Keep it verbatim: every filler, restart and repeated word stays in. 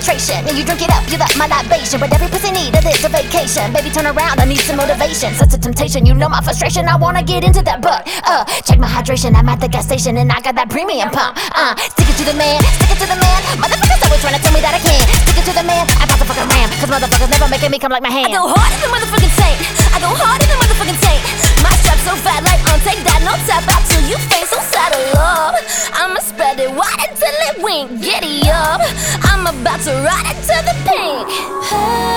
penetration. Yeah, you drink it up, you love my libation, but every pussy need a little vacation. Baby, turn around, I need some motivation. Such a temptation, you know my frustration. I wanna get into that butt. Uh, check my hydration, I'm at the gas station and I got that premium pump. Uh, stick it to the man, stick it to the man. Motherfuckers always trying to tell me that I can. Stick it to the man, I got the fucking ram. Cause motherfuckers never making me come like my hand. I go hard as a motherfucking saint. I go hard as a motherfucking saint. My strap so fat like on take that, no tap out till you face so saddle up. I'ma spread it wide until it wink, giddy up. I'm about to ride it to the pink.